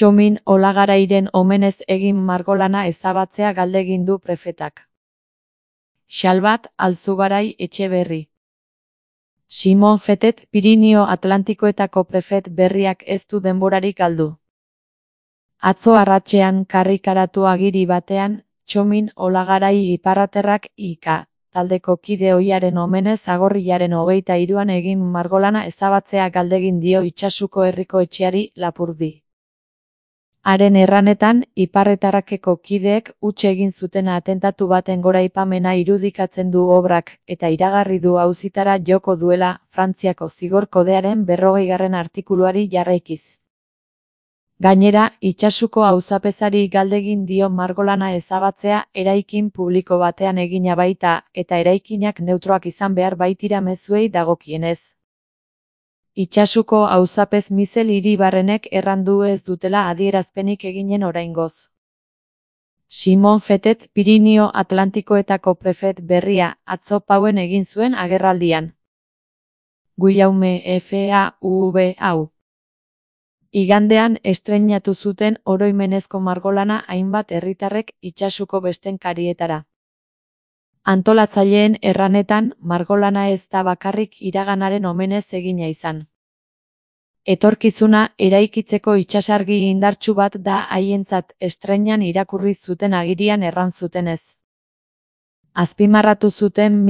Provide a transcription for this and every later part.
Txomin Olagarairen omenez egin margolana ezabatzea galdegin du prefetak. Xalbat Alzugarai Etxeberri. Simon Fetet Pirinio Atlantikoetako prefet berriak ez du denborarik galdu. Atzo arratsean karrikaratu agiri batean, Txomin Olagarai iparraterrak IK taldeko kide ohiaren omenez agorrilaren 23an egin margolana ezabatzea galdegin dio Itsasuko herriko etxeari Lapurdi. Haren erranetan, iparretarrakeko kideek huts egin zuten atentatu baten goraipamena irudikatzen du obrak, eta iragarri du auzitara joko duela, Frantziako zigor kodearen 40. artikuluari jarraikiz. Gainera, Itsasuko auzapezari galdegin dio margolana ezabatzea eraikin publiko batean egina baita, eta eraikinak neutroak izan behar baitira mezuei dagokienez. Itsasuko auzapez Mizel Iribarrenek errandu ez dutela adierazpenik eginen oraingoz. Simon Fetet Pirinio Atlantikoetako prefet berria atzo Pauen egin zuen agerraldian. Guillaume FAUV hau. Igandean estreinatu zuten oroimenezko margolana hainbat herritarrek Itsasuko bestenkarietara. Antolatzaileen erranetan, margolana ez da bakarrik iraganaren omenez egina izan. Etorkizuna eraikitzeko itsasargi indartsu bat da haientzat estreinan irakurri zuten agirian erran zutenez. Azpimarratu zuten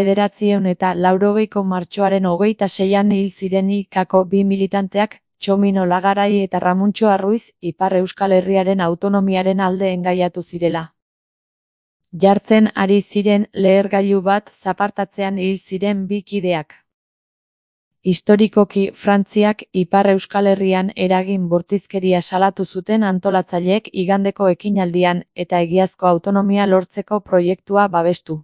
1980ko martxoaren 26an hil ziren IK-ko 2 militanteak, Txomin Olagarai eta Ramuntxo Arruiz, Ipar Euskal Herriaren autonomiaren alde engaiatu zirela. Jartzen ari ziren lehergailu bat zapartatzean hil ziren 2 kideak. Historikoki Frantziak Ipar Euskal Herrian eragin bortizkeria salatu zuten antolatzaileek igandeko ekinaldian eta egiazko autonomia lortzeko proiektua babestu.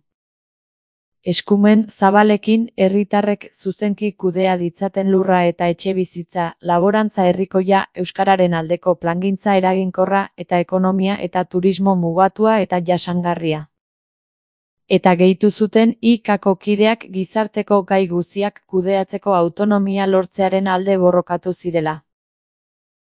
Eskumen zabalekin herritarrek zuzenki kudea ditzaten lurra eta etxebizitza, laborantza herrikoia, euskararen aldeko plangintza eraginkorra eta ekonomia eta turismo mugatua eta jasangarria. Eta gehitu zuten IK-ko kideak gizarteko gai guziak kudeatzeko autonomia lortzearen alde borrokatu zirela.